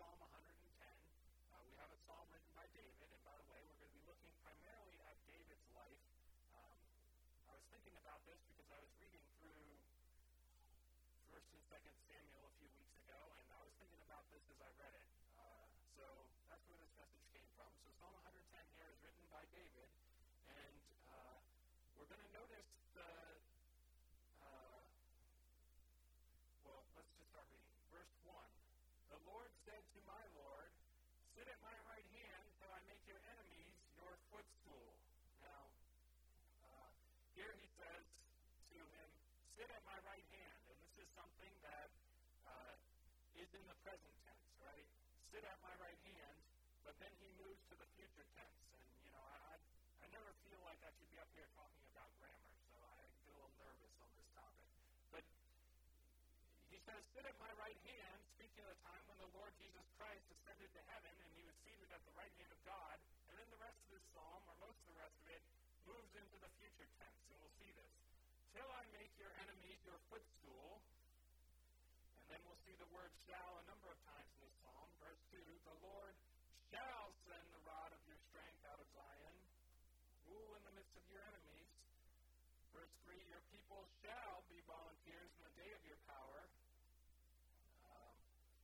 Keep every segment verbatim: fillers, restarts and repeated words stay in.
Psalm one hundred ten. Uh, we have a psalm written by David, and by the way, we're going to be looking primarily at David's life. Um, I was thinking about this because I was reading through First and Second Samuel a few weeks ago, and I was thinking about this as I read it. Uh, so that's where this message came from. So Psalm one hundred ten here is written by David, and uh, we're going to notice the, uh, well, let's just start reading. Verse one, the Lord said to my Lord, sit at my right hand till I make your enemies your footstool. Now, uh, here he says to him, sit at my right hand. And this is something that uh, is in the present tense, right? Sit at my right hand, but then he moves to the future tense. And, you know, I, I, I never feel like I should be up here talking about grammar, so I get a little nervous on this topic. But he says, sit at my right hand, speaking of the time when the Lord Jesus Christ ascended to heaven and he was seated at the right hand of God. And then the rest of this psalm, or most of the rest of it, moves into the future tense, and we'll see this. Till I make your enemies your footstool. And then we'll see the word shall a number of times in this psalm. Verse two, the Lord shall send the rod of your strength out of Zion, rule in the midst of your enemies. Verse three, your people shall be volunteers in the day of your power. Um,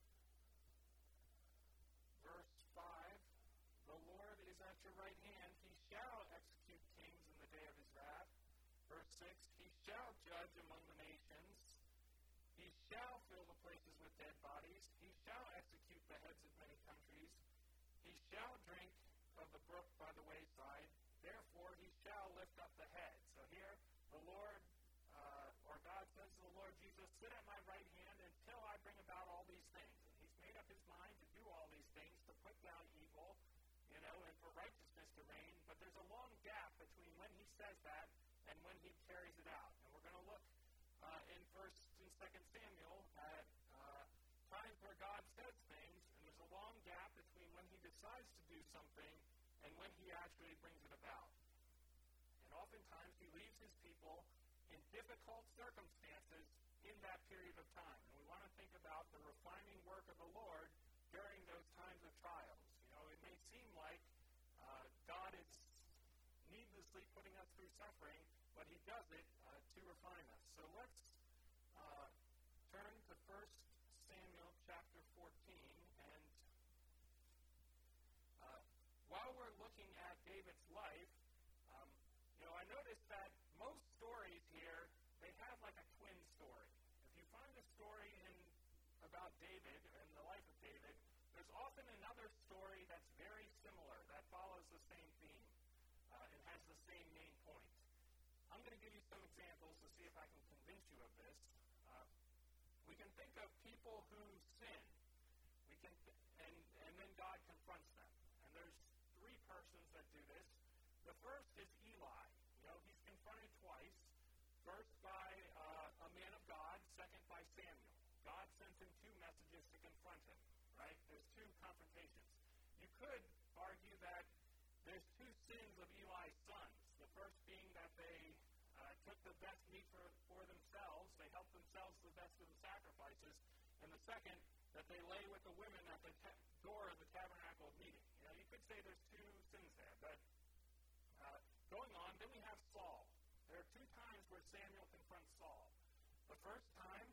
verse five, the Lord is at your right hand. He shall execute kings in the day of his wrath. Verse six, he shall judge among the nations. He shall fill the places with dead bodies. He shall execute the heads of many countries. He shall drink of the brook by the wayside. Therefore he shall lift up the head. So here, the Lord, uh, or God says to the Lord Jesus, sit at my right hand until I bring about all these things. And he's made up his mind to do all these things, to put down evil, you know, and for righteousness to reign. But there's a long gap between when he says that and when he carries it out. And we're going to look uh, in First and Second Samuel at uh, times where God says things, and there's a long gap between when he decides to do something and when he actually brings it about. And oftentimes he leaves his people in difficult circumstances in that period of time. And we want to think about the refining work of the Lord during those times of trials. You know, it may seem like uh, God is needlessly putting us through suffering, but he does it uh, to refine us. So let's uh, turn to First Samuel chapter fourteen, and uh, while we're looking at David's life, um, you know, I noticed that most stories here, they have like a twin story. If you find a story in about David and the life of David, there's often another story that's very similar, that follows the same theme. Uh, and has the same main point. I'm going to give you some examples to see if I can convince you of this. Uh, we can think of people who sin. We can, th- and, and then God confronts them. And there's three persons that do this. The first is Eli. You know, he's confronted twice. First by uh, a man of God, second by Samuel. God sends him two messages to confront him, right? There's two confrontations. You could argue that there's two sins of Eli's sons. The first being that they uh, took the best meat for, for themselves. They helped themselves to the best of the sacrifices. And the second, that they lay with the women at the te- door of the tabernacle of meeting. You know, you could say there's two sins there. But uh, going on, then we have Saul. There are two times where Samuel confronts Saul. The first time,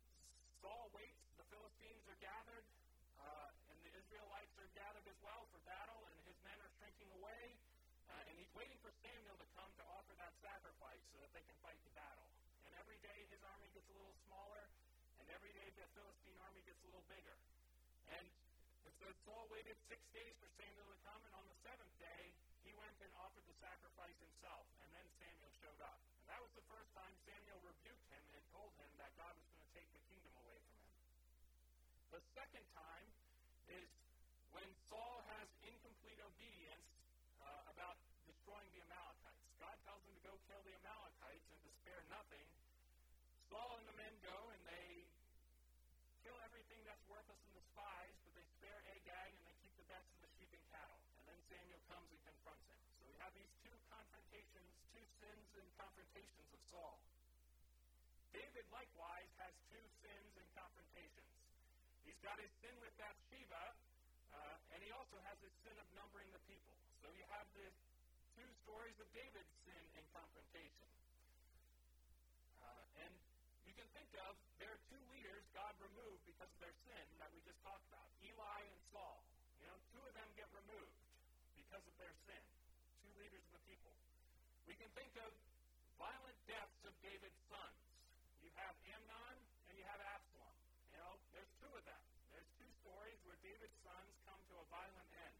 Saul waits. The Philistines are gathered. Uh, and the Israelites are gathered as well for battle, and his men are shrinking away, uh, and he's waiting for Samuel to come to offer that sacrifice so that they can fight the battle. And every day his army gets a little smaller, and every day the Philistine army gets a little bigger. And so Saul waited six days for Samuel to come, and on the seventh day, he went and offered the sacrifice himself, and then Samuel showed up. And that was the first time Samuel rebuked him and told him that God was going to take the kingdom away from him. The second time is when Saul has incomplete obedience uh, about destroying the Amalekites. God tells him to go kill the Amalekites and to spare nothing. Saul and the men go and they kill everything that's worthless and despised, but they spare Agag and they keep the best of the sheep and cattle. And then Samuel comes and confronts him. So we have these two confrontations, two sins and confrontations of Saul. David likewise has two sins and confrontations. He's got his sin with Bathsheba, uh, and he also has his sin of numbering the people. So you have the two stories of David's sin and confrontation. Uh, and you can think of, there are two leaders God removed because of their sin that we just talked about, Eli and Saul. You know, two of them get removed because of their sin, two leaders of the people. We can think of violent deaths of David's sons. You have Amnon and you have Absalom. You know, there's two of them. There's two stories where David's sons come to a violent end.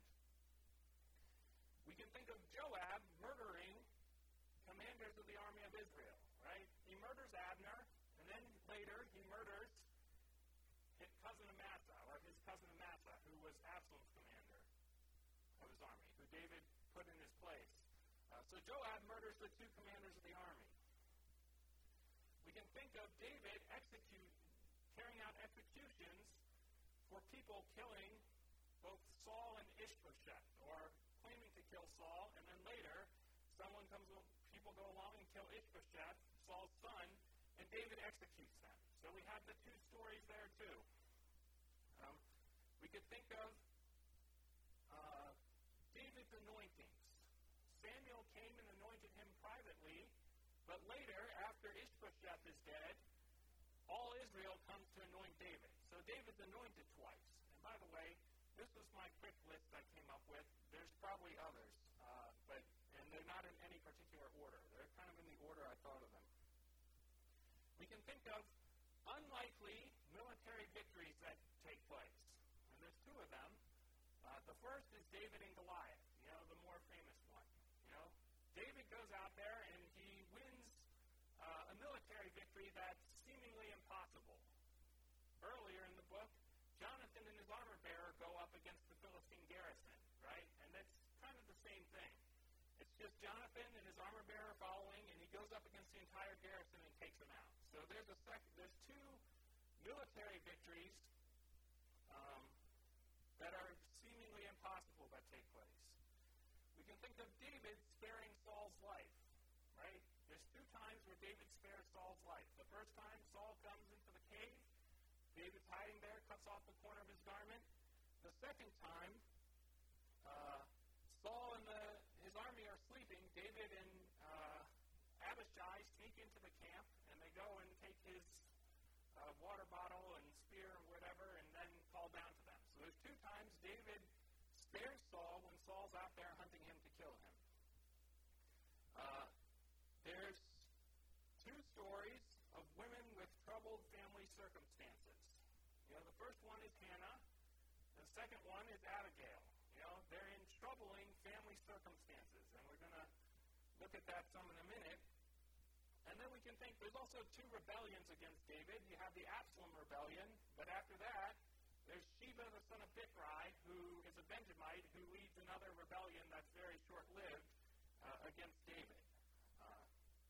We can think of Joab murdering commanders of the army of Israel, right? He murders Abner, and then later he murders his cousin Amasa, or his cousin Amasa, who was Absalom's commander of his army, who David put in his place. Uh, so Joab murders the two commanders of the army. We can think of David execute, carrying out executions for people killing both Saul and Ishbosheth, or claiming to kill Saul, and then later someone comes, people go along and kill Ishbosheth, Saul's son, and David executes them. So we have the two stories there too. Um, we could think of uh, David's anointings. Samuel came and anointed him privately, but later, after Ishbosheth is dead, all Israel comes to anoint David. So David's anointed twice. And by the way, this was my quick list I came up with. There's probably others, uh, but and they're not in any particular order. They're kind of in the order I thought of them. We can think of unlikely military victories that take place. And there's two of them. Uh, the first is David and Goliath, you know, the more famous one. You know, David goes out there and he wins uh, a military victory that's seemingly impossible. Earlier in the book, Jonathan and his armor bearer go up against the Philistine garrison, right? And that's kind of the same thing. It's just Jonathan and his armor bearer following, and he goes up against the entire garrison and takes them out. So there's a sec- there's two military victories um, that are seemingly impossible that take place. We can think of David sparing Saul's life, right? There's two times where David spares Saul's life. The first time, Saul comes into the cave. David's hiding there, cuts off the corner of his garment. The second time, uh, Saul and the, his army are sleeping. David and uh, Abishai sneak into the camp, and they go and take his uh, water bottle and spear or whatever, and then fall down to them. So there's two times David spares Saul when Saul's out there hunting him to kill him. Uh, there's two stories of women with troubled family circumstances. You know, the first one is Hannah, and the second one is Abigail. You know, they're in troubling family circumstances, and we're going to look at that some in a minute. And then we can think there's also two rebellions against David. You have the Absalom rebellion, but after that, there's Sheba, the son of Bichri, who is a Benjamite, who leads another rebellion that's very short-lived uh, against David. Uh,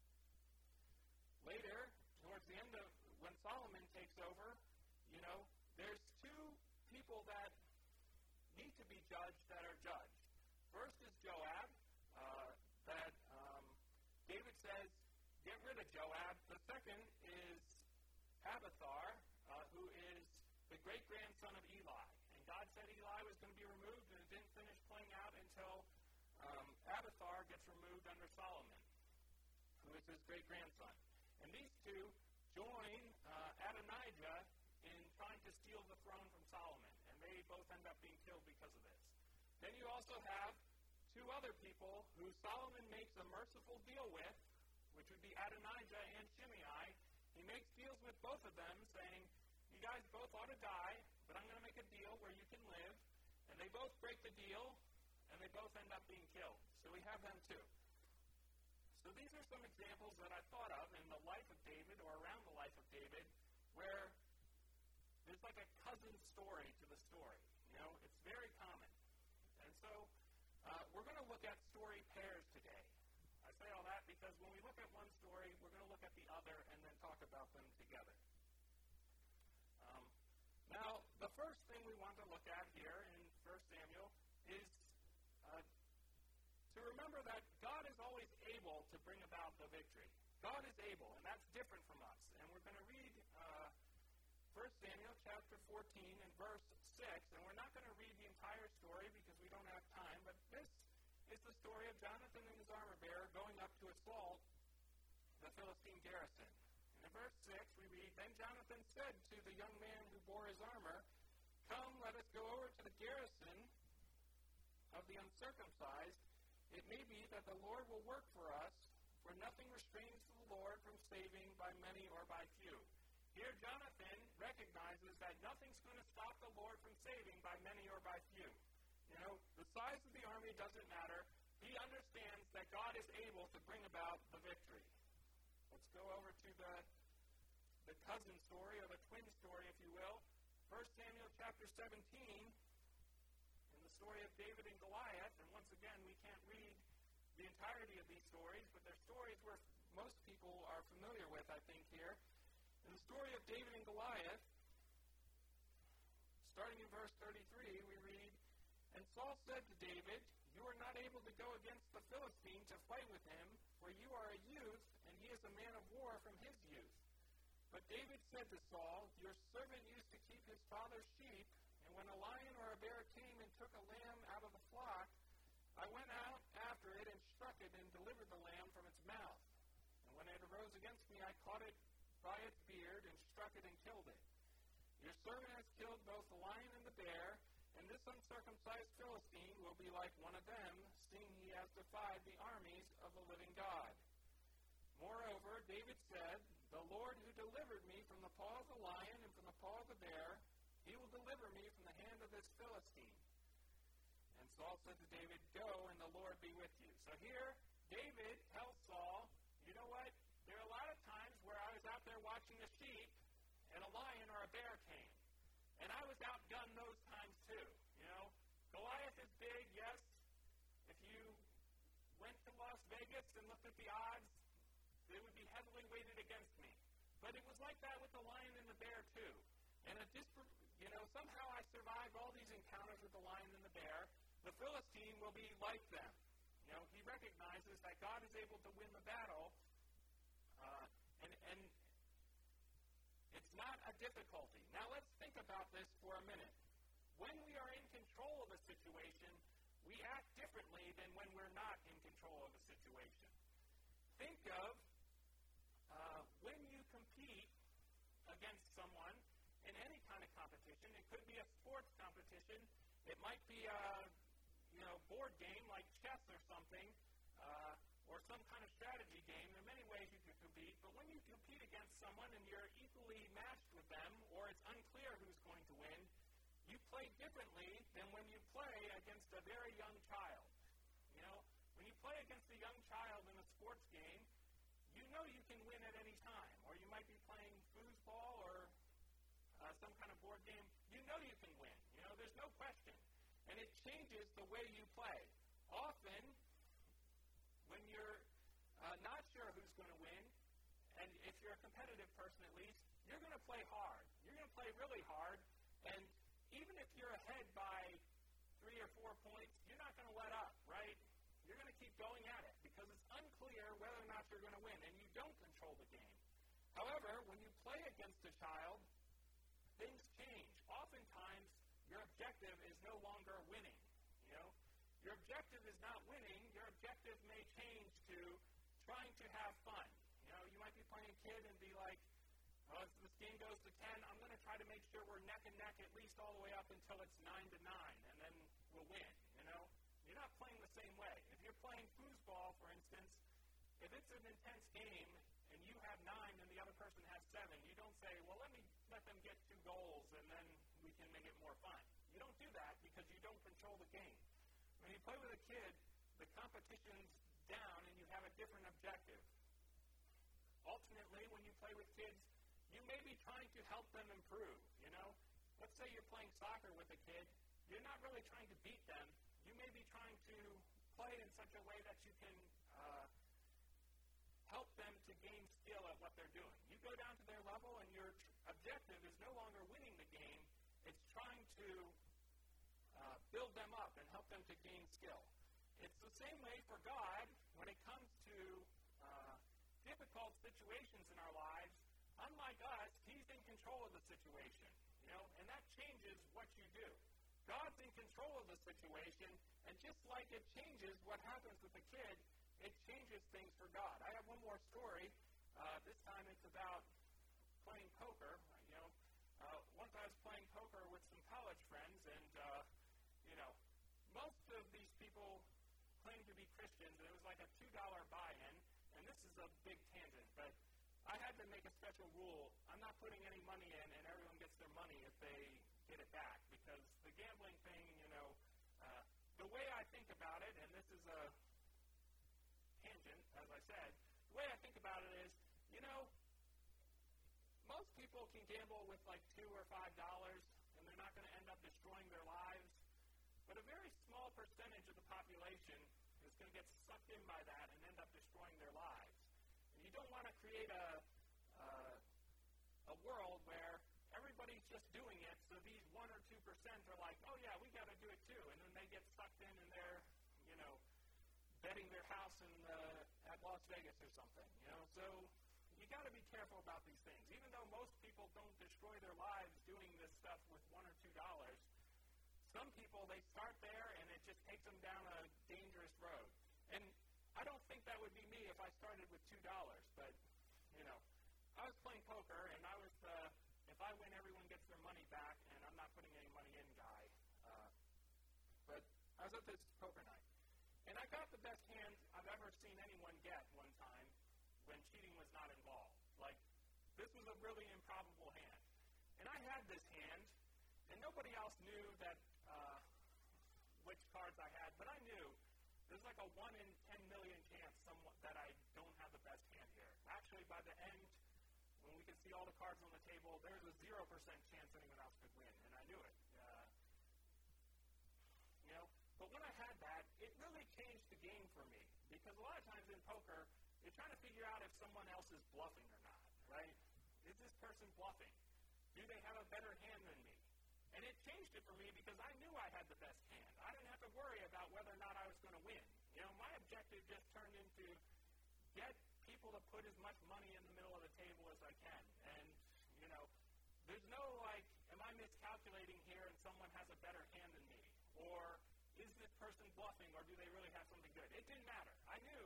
later, towards the end of when Solomon takes over, you know, there's two people that need to be judged that are judged. First is Joab, uh, that um, David says, get rid of Joab. The second is Abiathar, uh, who is the great-grandson of Eli. And God said Eli was going to be removed, and it didn't finish playing out until um, Abiathar gets removed under Solomon, who is his great-grandson. And these two join uh, Adonijah in trying to steal the throne from Solomon, and they both end up being killed because of this. Then you also have two other people who Solomon makes a merciful deal with, which would be Adonijah and Shimei. He makes deals with both of them, saying, you guys both ought to die, but I'm going to make a deal where you can live. And they both break the deal, and they both end up being killed. So we have them too. So these are some examples that I thought of in the life of David, or around the life of David, where there's like a cousin story to the story. You know, it's very common. And so uh, we're going to look at story pairs today. I say all that because when we look at one story, we're going to look at the other and then talk about them together. Um, now, the first thing we want to look at here in First Samuel is uh, to remember that God is always able to bring about the victory. God is able, and that's different from us. And we're going to read uh, First Samuel chapter fourteen. seventeen and verse six, and we're not going to read the entire story because we don't have time, but this is the story of Jonathan and his armor bearer going up to assault the Philistine garrison. And in verse six we read, Then Jonathan said to the young man who bore his armor, Come, let us go over to the garrison of the uncircumcised. It may be that the Lord will work for us, for nothing restrains the Lord from saving by many or by few. Here Jonathan recognizes that nothing's going to stop the Lord from saving by many or by few. You know, the size of the army doesn't matter. He understands that God is able to bring about the victory. Let's go over to the, the cousin story, or the twin story, if you will. First Samuel chapter seventeen, in the story of David and Goliath. And once again, we can't read the entirety of these stories, but they're stories where most people are familiar with, I think, here. In the story of David and Goliath, starting in verse thirty-three, we read, And Saul said to David, You are not able to go against the Philistine to fight with him, for you are a youth, and he is a man of war from his youth. But David said to Saul, Your servant used to keep his father's sheep, and when a lion or a bear came and took a lamb out of the flock, I went out after it and struck it and delivered the lamb from its mouth. And when it arose against me, I caught it by its beard and struck it and killed it. Your servant has killed both the lion and the bear, and this uncircumcised Philistine will be like one of them, seeing he has defied the armies of the living God. Moreover, David said, The Lord who delivered me from the paw of the lion and from the paw of the bear, he will deliver me from the hand of this Philistine. And Saul said to David, Go, and the Lord be with you. So here, David tells Saul, you know what? There are a lot of times where I was out there watching the sheep, and a lion or a bear came. And I was outgunned those times too. You know, Goliath is big, yes. If you went to Las Vegas and looked at the odds, they would be heavily weighted against me. But it was like that with the lion and the bear too. And a dispro- you know, somehow I survived all these encounters with the lion and the bear. The Philistine will be like them. You know, he recognizes that God is able to win the battle, uh, and, and it's not a difficulty. Now let's think about this for a minute. When we are in control of a situation, we act differently than when we're not in control of a situation. Think of uh, when you compete against someone in any kind of competition. It could be a sports competition. It might be a you know board game like chess or something, uh, or some kind of strategy game. There are many ways you can compete, but when you compete against someone and you're equally matched with them, or it's unclear who's going to win, you play differently than when you play against a very young child. You know, when you play against a young child in a sports game, you know you can win at any time. Or you might be playing foosball or uh, some kind of board game. You know you can win. You know, there's no question. And it changes the way you play. Often, when you're uh, not sure who's going to win, and if you're a competitive person at least, you're going to play hard. You're going to play really hard, and even if you're ahead by three or four points, you're not going to let up, right? You're going to keep going at it because it's unclear whether or not you're going to win, and you don't control the game. However, when you play against a child, things change. Oftentimes, your objective is no longer winning. You know, your objective is not winning. Your objective may change to trying to have fun. You know, you might be playing a kid and be like, well, if this game goes to ten, I'm going to try to make sure we're neck and neck at least all the way up until it's nine to nine, and then we'll win, you know? You're not playing the same way. If you're playing foosball, for instance, if it's an intense game and you have nine and the other person has seven, you don't say, well, let me let them get two goals and then we can make it more fun. You don't do that because you don't control the game. When you play with a kid, the competition's down and you have a different objective. Ultimately, when you play with kids, you may be trying to help them improve, you know? Let's say you're playing soccer with a kid. You're not really trying to beat them. You may be trying to play in such a way that you can uh, help them to gain skill at what they're doing. You go down to their level, and your tr- objective is no longer winning the game. It's trying to uh, build them up and help them to gain skill. It's the same way for God when it comes to uh, difficult situations in our lives. Unlike us, he's in control of the situation. You You know, and that changes what you do. God's in control of the situation, and just like it changes what happens with the kid, it changes things for God. I have one more story. Uh, this time it's about playing poker. You know, uh, once I was playing poker with some college friends, and uh, you know, most of these people claim to be Christians, and it was like a two dollar buy-in. And this is a big tangent, but I had to make a special rule. I'm not putting any money in, and everyone gets their money if they get it back, because the gambling thing, you know, uh, the way I think about it, and this is a tangent, as I said, the way I think about it is, you know, most people can gamble with like two or five dollars, and they're not going to end up destroying their lives. But a very small percentage of the population is going to get sucked in by that and end up destroying their lives. And you don't want to create a uh, a world where everybody's just doing it, so these one or two percent are like, oh yeah, we got to do it too, and then they get sucked in and they're, you know, betting their house in uh, at Las Vegas or something. You know, so you got to be careful about these things. Even though most people don't destroy their lives doing this stuff with one or two dollars. Some people, they start there, and it just takes them down a dangerous road. And I don't think that would be me if I started with two dollars. But, you know, I was playing poker, and I was the, if I win, everyone gets their money back, and I'm not putting any money in guy. Uh, but I was at this poker night, and I got the best hand I've ever seen anyone get one time when cheating was not involved. Like, this was a really improbable hand. And I had this hand, and nobody else knew that uh, which cards I had, but I knew there's like a one in ten million chance somewhat that I don't have the best hand here. Actually, by the end, when we could see all the cards on the table, there's a zero percent chance anyone else could win, and I knew it. Uh, you know, but when I had that, it really changed the game for me, because a lot of times in poker, you're trying to figure out if someone else is bluffing or not, right? Is this person bluffing? Do they have a better hand than me? And it changed it for me because I knew I had the best hand. I didn't have to worry about whether or not I was going to win. You know, my objective just turned into get people to put as much money in the middle of the table as I can. And, you know, there's no, like, am I miscalculating here and someone has a better hand than me? Or is this person bluffing, or do they really have something good? It didn't matter. I knew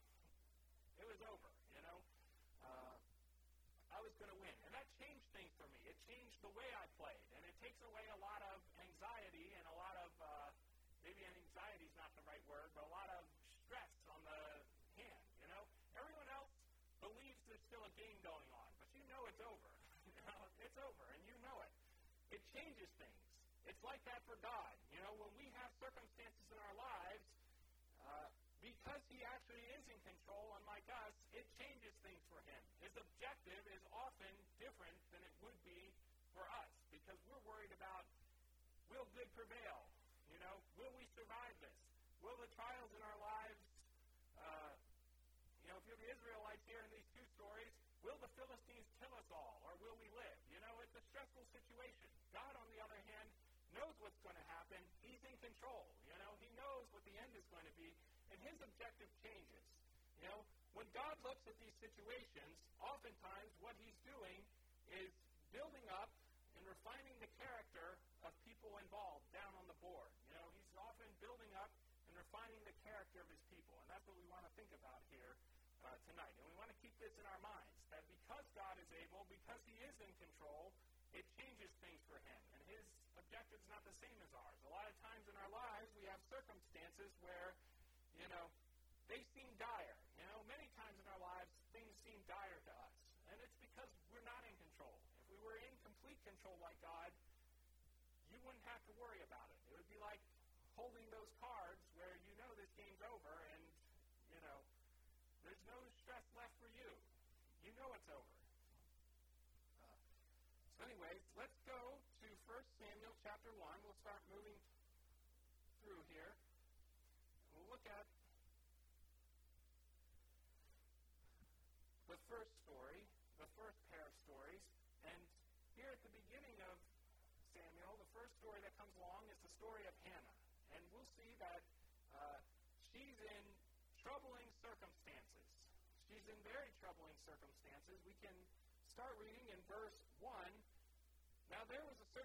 it was over, you know. Uh, I was going to win. And that changed things for me. It changed the way I played. And it takes away a lot of anxiety and a lot of, uh, maybe anxiety is not the right word, but a lot of stress on the hand, you know? Everyone else believes there's still a game going on, but you know it's over. You know, it's over, and you know it. It changes things. It's like that for God. You know, when we have circumstances in our lives, uh, because he actually is in control, unlike us, it changes things for him. His objective is often different than it would be for us, because we're worried about, will good prevail? You know, will we survive this? Will the trials in our lives, uh, you know, if you're the Israelites here in these two stories, will the Philistines kill us all, or will we live? You know, it's a stressful situation. God, on the other hand, knows what's going to happen. He's in control. You know, he knows what the end is going to be, and his objective changes. You know, when God looks at these situations, oftentimes what he's doing is building up and refining the character of people involved down on the board. You know, he's often building up and refining the character of his people, and that's what we want to think about here uh, tonight. And we want to keep this in our minds, that because God is able, because he is in control, it changes things for him, and his objective is not the same as ours. A lot of times in our lives, we have circumstances where, you know, they seem dire. You know, many times in our lives, things seem dire to us, and it's because we're not in control. If we were in complete control like God, you wouldn't have to worry about it. It would be like holding those cards where you know this game's over, and, you know, there's no stress left for you. You know it's over. Uh, so anyways, let's go to First Samuel chapter one. We'll start moving through here. We'll look at the first story, the first pair of stories. And here at the beginning of Samuel, the first story that comes along is the story of Hannah. And we'll see that uh, she's in troubling circumstances. She's in very troubling circumstances. We can start reading in verse one. Now there was a certain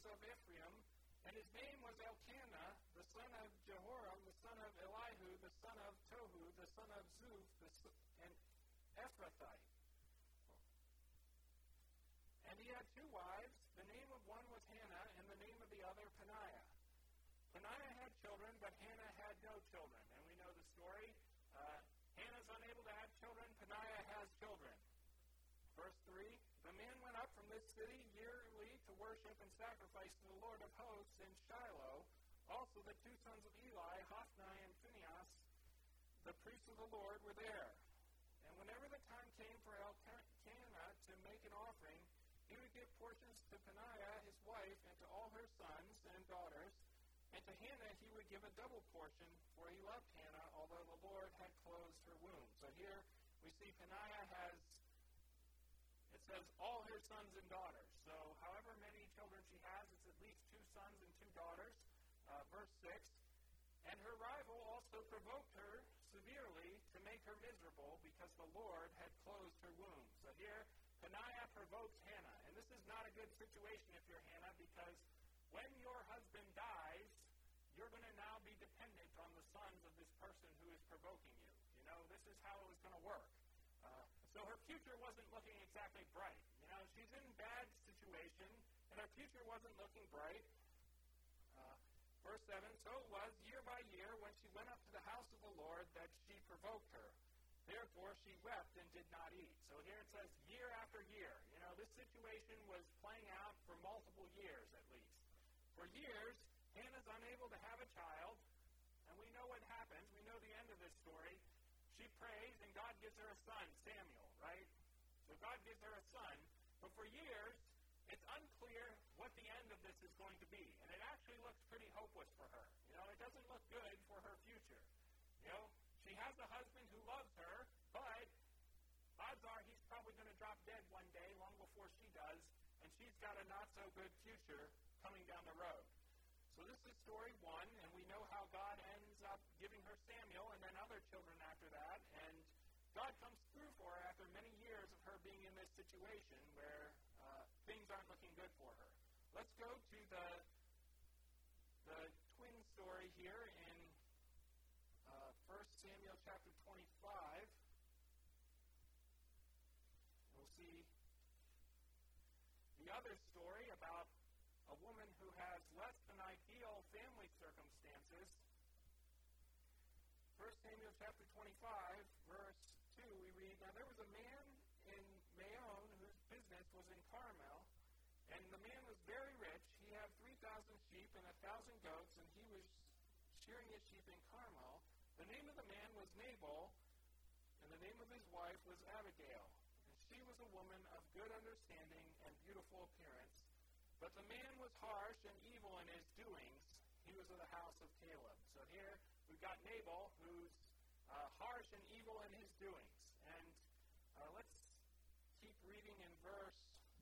of Ephraim, and his name was Elkanah, the son of Jehoram, the son of Elihu, the son of Tohu, the son of Zuph, the son, and Ephrathite. And he had two wives. The name of one was Hannah, and the name of the other Peninnah. Peninnah had children, but Hannah had no children. And we know the story. Uh, Hannah's unable to have children. Peninnah has children. Verse three, the man went up from this city yearly to worship and sacrifice to the Lord of hosts in Shiloh. Also the two sons of Eli, Hophni and Phinehas, the priests of the Lord, were there. And whenever the time came for Elkanah to make an offering, he would give portions to Peninnah, his wife, and to all her sons and daughters. And to Hannah he would give a double portion, for he loved Hannah, although the Lord had closed her womb. So here we see Peninnah has, it says, all her sons and daughters. So however many children she has, it's at least two sons and two daughters. Uh, verse six, and her rival also provoked her severely to make her miserable, because the Lord had closed her womb. So here Peninnah provokes Hannah. And this is not a good situation if you're Hannah, because when your husband dies, you're going to now be dependent on the sons of this person who is provoking you. You know, this is how it was going to work. Uh, so her future wasn't looking exactly bright. You know, she's in a bad situation, and her future wasn't looking bright. Uh, verse seven, so it was year by year when she went up to the house of the Lord that she provoked her. Therefore she wept and did not eat. So here it says year after year. You know, this situation was playing out for multiple years at least. For years, Hannah's unable to have a child, and we know what happens. We know the end of this story. She prays, and God gives her a son, Samuel, right? So God gives her a son, but for years, it's unclear what the end of this is going to be. And it actually looks pretty hopeless for her. You know, it doesn't look good for her future. You know, she has a husband who loves her, but odds are he's probably going to drop dead one day long before she does, and she's got a not-so-good future coming down the road. So this is story one, and we know how God ends up giving her Samuel and then other children after that, and God comes through for her after many years of her being in this situation where uh, things aren't looking good for her. Let's go to the, the twin story here in uh, First Samuel chapter twenty-five. We'll see the other story about a woman who has less than ideal family circumstances. First Samuel chapter twenty-five, verse two, we read, now there was a man in Maon whose business was in Carmel, and the man was very rich. He had three thousand sheep and a thousand goats, and he was shearing his sheep in Carmel. The name of the man was Nabal, and the name of his wife was Abigail. And she was a woman of good understanding and beautiful appearance. But the man was harsh and evil in his doings. He was of the house of Caleb. So here we've got Nabal, who's uh, harsh and evil in his doings. And uh, let's keep reading in verse,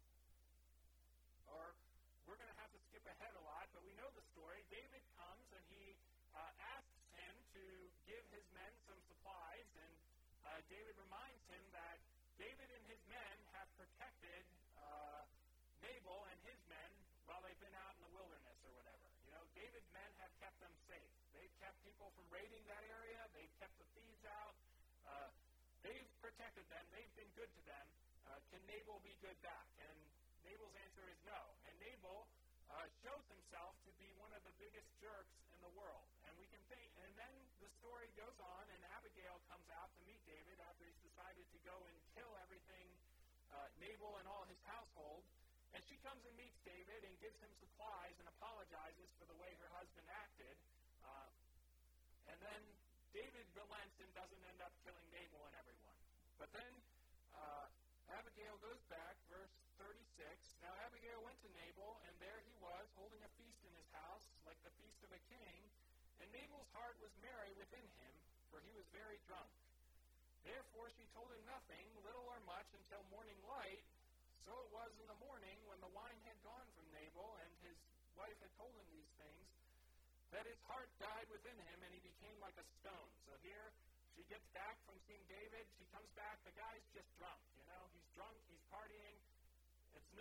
or we're going to have to skip ahead a lot, but we know the story. David comes and he uh, asks him to give his men some supplies, and uh, David reminds him that David and his men have protected uh, Nabal and his men while they've been out in the wilderness or whatever. You know, David's men have kept them safe. They've kept people from raiding that area. They've kept the thieves out. Uh, they've protected them. They've been good to them. Uh, can Nabal be good back? And Nabal's answer is no. And Nabal uh, shows himself to be one of the biggest jerks in the world. And we can think, and then the story goes on, and Abigail comes out to meet David after he's decided to go and kill everything, uh, Nabal and all his household. And she comes and meets David and gives him supplies and apologizes for the way her husband acted. Uh, and then David relents and doesn't end up killing Nabal and everyone. But then uh, Abigail goes back, verse thirty-six. Now Abigail went to Nabal, and there he was, holding a feast in his house, like the feast of a king. And Nabal's heart was merry within him, for he was very drunk. Therefore she told him nothing, little or much, until morning light. So it was in the morning, when the wine had gone from Nabal, and his wife had told him these things, that his heart died within him, and he became like a stone. So here, she gets back from seeing David. She comes back. The guy's just drunk, you know. He's drunk. He's partying. It's no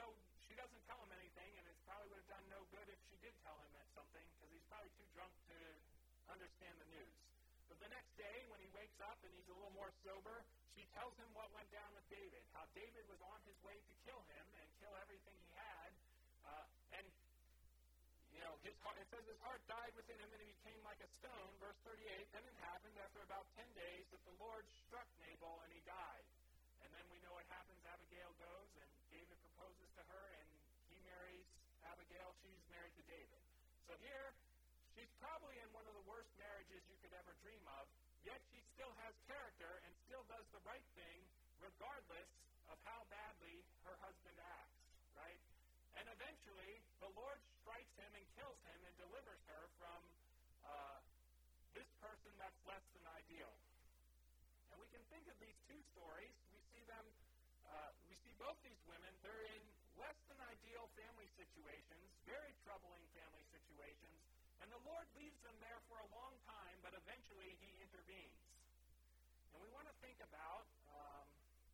she doesn't tell him anything, and it probably would have done no good if she did tell him something, because he's probably too drunk to understand the news. But the next day, when he wakes up and he's a little more sober, she tells him what went down with David, how David was on his way to kill him and kill everything he had, uh, and you know, his heart, it says his heart died within him and he became like a stone. Verse thirty-eight, then it happened after about ten days that the Lord struck Nabal and he died. And then we know what happens. Abigail goes and David proposes to her and he marries Abigail. She's married to David. So here, she's probably in one of the worst marriages you could ever dream of, yet she still has character and still does the right thing regardless of how badly her husband acts, right? And eventually, the Lord strikes him and kills him and delivers her from uh, this person that's less than ideal. And we can think of these two stories. We see them, uh, we see both these women. They're in less than ideal family situations, very troubling family situations, and the Lord leaves them there for a long time, but eventually He intervenes. And we want to think about, um,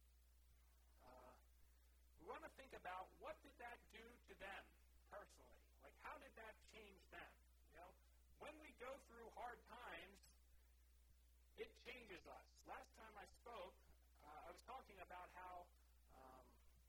uh, we want to think about what did that do to them personally? Like, how did that change them? You know, when we go through hard times, it changes us. Last time I spoke, uh, I was talking about how um,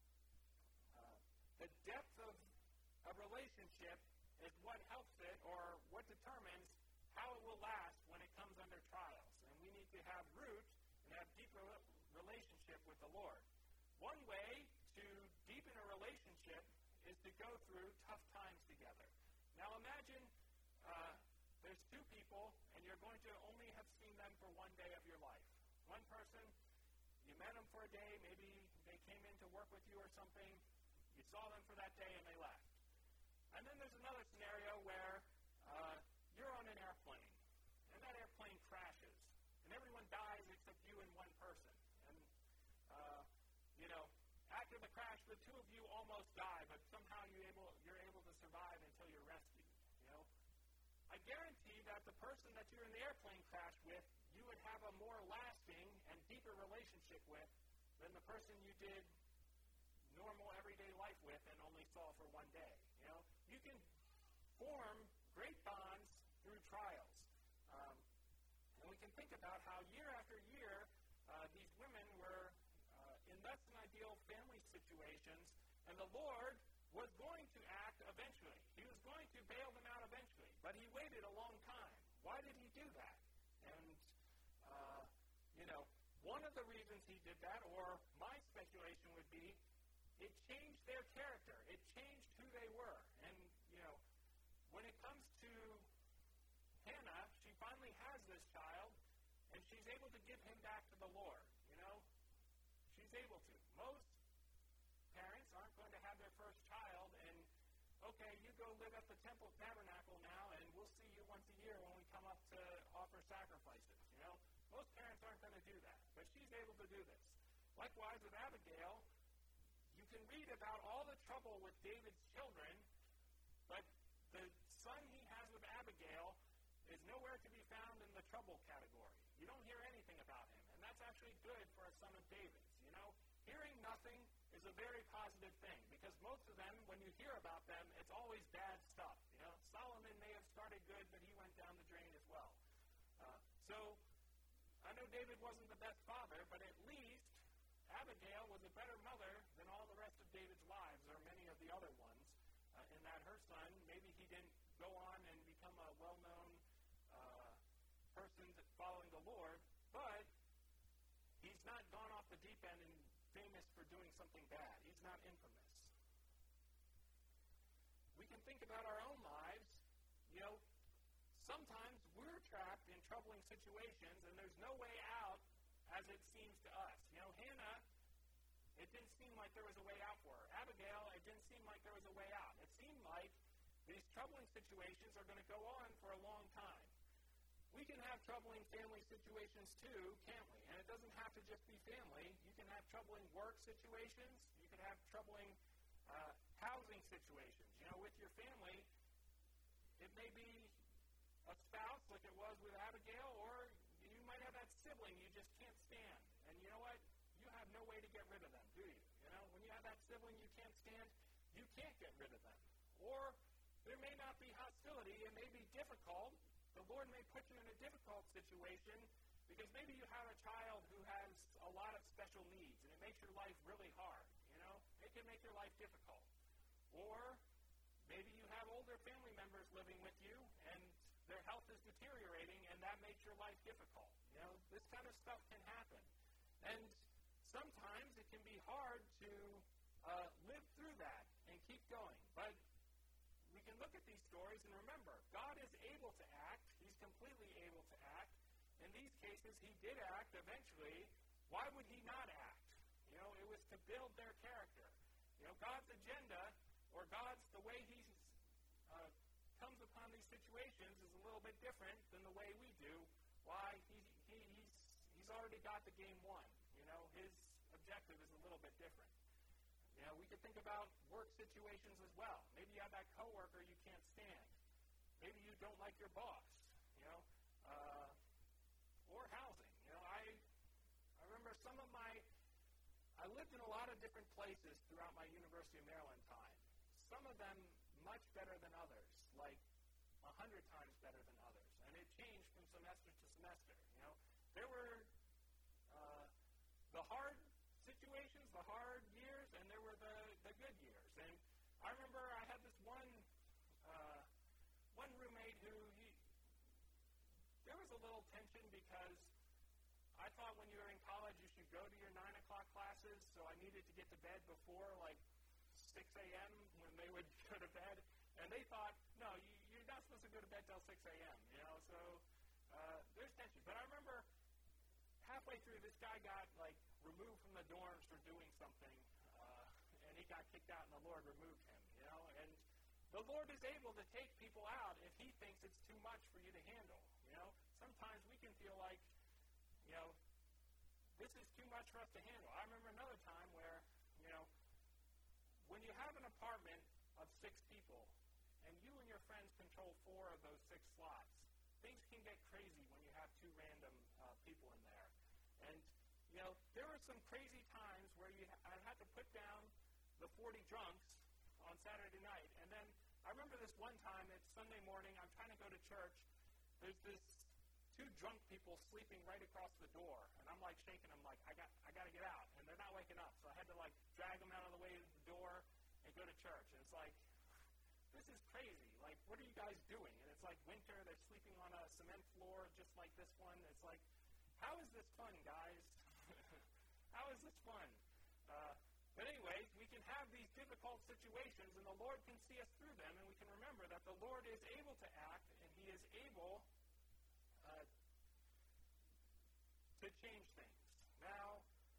uh, the depth of a relationship is what helps it, or what determines how it will last when it comes under trials. And we need to have root and have deep re- relationship with the Lord. One way to deepen a relationship is to go through tough times together. Now imagine uh, there's two people, and you're going to only have seen them for one day of your life. One person, you met them for a day, maybe they came in to work with you or something, you saw them for that day and they left. And then there's another scenario where uh, you're on an airplane, and that airplane crashes, and everyone dies except you and one person. And, uh, you know, after the crash, the two of you almost die, but somehow you able, you're able to survive until you're rescued, you know. I guarantee that the person that you're in the airplane crash with, you would have a more lasting and deeper relationship with than the person you did normal everyday life with and only saw for one day, you know. You can form great bonds through trials. Um, and we can think about how year after year, uh, these women were uh, in less than ideal family situations, and the Lord was going to act eventually. He was going to bail them out eventually, but He waited a long time. Why did He do that? And, uh, you know, one of the reasons He did that, or my speculation would be, it changed their character. It changed who they were. And, you know, when it comes to Hannah, she finally has this child, and she's able to give him back to the Lord, you know. She's able to. Most parents aren't going to have their first child and, okay, you go live at the temple tabernacle now, and we'll see you once a year when we come up to offer sacrifices, you know. Most parents aren't going to do that, but she's able to do this. Likewise with Abigail, you can read about all the trouble with David's children, but the son he has with Abigail is nowhere to be found in the trouble category. You don't hear anything about him, and that's actually good for a son of David's, you know. Hearing nothing is a very positive thing, because most of them, when you hear about them, it's always bad stuff, you know. Solomon may have started good, but he went down the drain as well. Uh, so, I know David wasn't the best father, but at least Abigail was a better mother than all the rest of David's wives, or many of the other ones, uh, in that her son, maybe he didn't go on and become a well-known uh, person following the Lord, but he's not gone off the deep end and famous for doing something bad. He's not infamous. We can think about our own lives. You know, sometimes we're trapped in troubling situations, and there's no way out as it seems to us. You know, Hannah, it didn't seem like there was a way out for her. Abigail, it didn't seem like there was a way out. It seemed like these troubling situations are going to go on for a long time. We can have troubling family situations too, can't we? And it doesn't have to just be family. You can have troubling work situations. You can have troubling uh, housing situations. You know, with your family, it may be a spouse like it was with Abigail, or you might have that sibling you just can't stand. And you know what? You have no way to get rid of them, do you? You know, when you have that sibling you can't stand, you can't get rid of them. Or there may not be hostility. It may be difficult. The Lord may put you in a difficult situation because maybe you have a child who has a lot of special needs, and it makes your life really hard. You know, it can make your life difficult. Or maybe you have older family members living with you, and their health is deteriorating, and that makes your life difficult. You know, this kind of stuff can happen. And sometimes it can be hard to uh, live through that and keep going. But we can look at these stories and remember, God is able to act. He's completely able to act. In these cases, he did act eventually. Why would he not act? You know, it was to build their character. You know, God's agenda, or God's, the way he uh, comes upon these situations is a little bit different than the way we do. Why? He, he, he's, he's already got the game won. You know, his objective is a little bit different. You know, we could think about work situations as well. Maybe you have that coworker you can't stand. Maybe you don't like your boss, you know, uh, or housing. You know, I I remember some of my, I lived in a lot of different places throughout my University of Maryland time. Some of them much better than others, like a hundred times better than others. And it changed from semester to semester, you know. There were uh, the hard situations, the hard years, and there were the, the good years. And I remember I had this one uh, one roommate who, he, there was a little tension because I thought when you were in college you should go to your nine o'clock classes, so I needed to get to bed before like six a.m. when they would go to bed. And they thought, no, you, you're not supposed to go to bed till six a.m., you know, so uh, there's tension. But I remember halfway through, this guy got, like, removed from the dorms for doing something, uh, and he got kicked out, and the Lord removed him, you know. And the Lord is able to take people out if he thinks it's too much for you to handle, you know. Sometimes we can feel like, you know, this is too much for us to handle. I remember another time where, you know, when you have an apartment of six people, and you and your friends control four of those six slots, things can get crazy when you have two random uh, people in there. And, you know, there were some crazy times where you ha- I had to put down the forty drunks on Saturday night. And then I remember this one time, it's Sunday morning, I'm trying to go to church. There's this two drunk people sleeping right across the door. And I'm, like, shaking them like, I got I got to get out. And they're not waking up. So I had to, like, drag them out of the way to the door and go to church. And it's like, this is crazy. Like, what are you guys doing? And it's like winter. They're sleeping on a cement floor just like this one. It's like, how is this fun, guys? How is this fun? Uh, but anyways, we can have these difficult situations, and the Lord can see us through them, and we can remember that the Lord is able to act, and he is able uh, to change things. Now,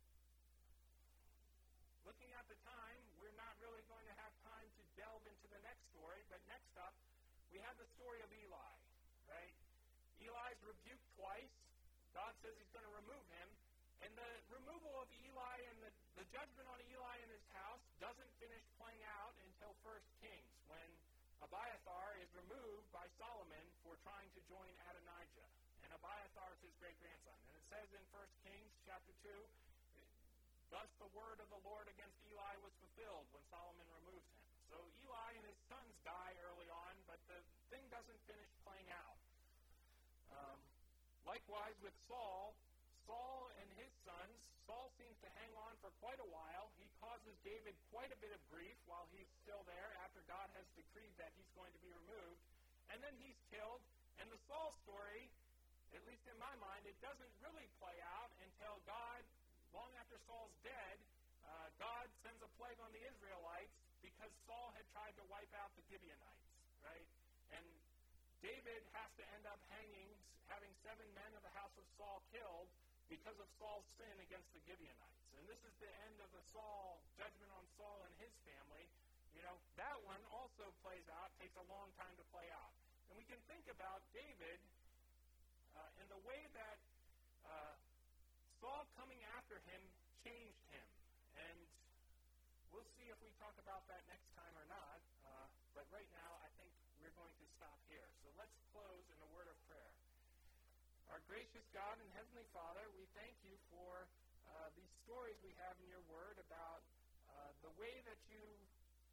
looking at the time, we're not really going to have time to delve into the next story, but next up, we have the story of Eli, right? Eli's rebuked twice. God says he's going to remove him. And the removal of Eli and the, the judgment on Eli and his house doesn't finish playing out until First Kings, when Abiathar is removed by Solomon for trying to join Adonijah. And Abiathar is his great-grandson. And it says in First Kings chapter two, thus the word of the Lord against Eli was fulfilled when Solomon removed him. So Eli and his sons die early on, but the thing doesn't finish playing out. Um, likewise with Saul, Saul and his sons, Saul seems to hang on for quite a while. He causes David quite a bit of grief while he's still there after God has decreed that he's going to be removed. And then he's killed. And the Saul story, at least in my mind, it doesn't really play out until God, long after Saul's dead, uh, God sends a plague on the Israelites because Saul had tried to wipe out the Gibeonites, right? And David has to end up hanging, having seven men of the house of Saul killed because of Saul's sin against the Gibeonites. And this is the end of the Saul, judgment on Saul and his family. You know, that one also plays out, takes a long time to play out. And we can think about David uh, in the way that uh, Saul coming after him changed him. And we'll see if we talk about that next time or not. Uh, but right now, I think we're going to stop here. So let's close in a word of prayer. Our gracious God and Heavenly Father, we thank you for uh, these stories we have in your word about uh, the way that you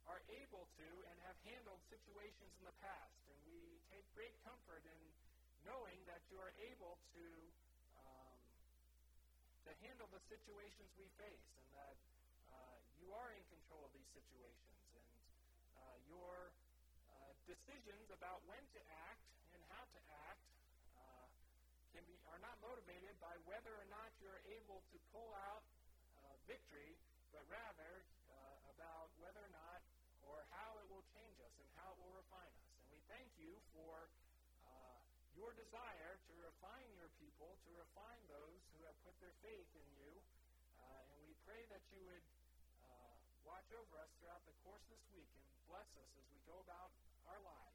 are able to and have handled situations in the past. And we take great comfort in knowing that you are able to um, to handle the situations we face, and that uh, you are in control of these situations. And uh, your uh, decisions about when to act and how to act uh, can be are not motivated by whether or not you're able to pull out uh, victory, but rather uh, about whether or not or how it will change us and how it will refine us. And we thank you for uh, your desire to refine your people, to refine those who have put their faith in you. Uh, and we pray that you would uh, watch over us throughout the course of this week and bless us as we go about our lives.